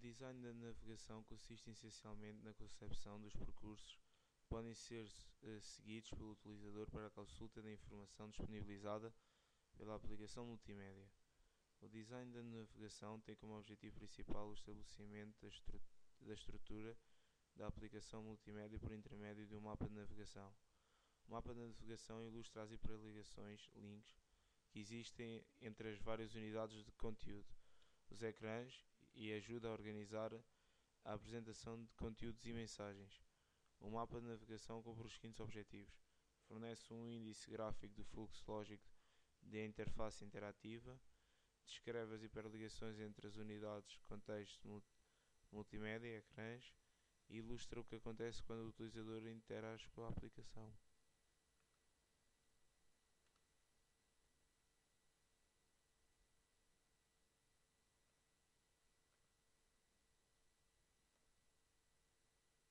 design da navegação consiste essencialmente na concepção dos percursos que podem ser seguidos pelo utilizador para a consulta da informação disponibilizada pela aplicação multimédia. O design da navegação tem como objetivo principal o estabelecimento da estrutura da aplicação multimédia por intermédio de um mapa de navegação. O mapa de navegação ilustra as hiperligações, links, que existem entre as várias unidades de conteúdo, os ecrãs, e ajuda a organizar a apresentação de conteúdos e mensagens. O mapa de navegação cumpre os seguintes objetivos: fornece um índice gráfico do fluxo lógico da interface interativa, descreve as hiperligações entre as unidades de contexto multimédia, ecrãs, e ilustra o que acontece quando o utilizador interage com a aplicação.